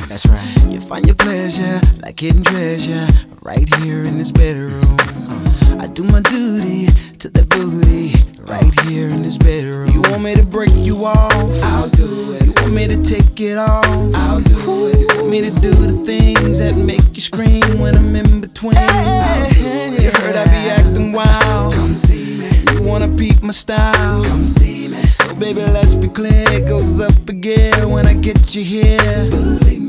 That's right. You find your pleasure like hidden treasure right here in this bedroom. I do my duty to that booty right here in this bedroom. You want me to break you off? I'll do it. You want me to take it off? I'll do it. You want me to do the things that make you scream when I'm in between? I'll do it. You heard I be acting wild. Come see me. You wanna peep my style? Come see me. So baby, let's be clear. It goes up again when I get you here.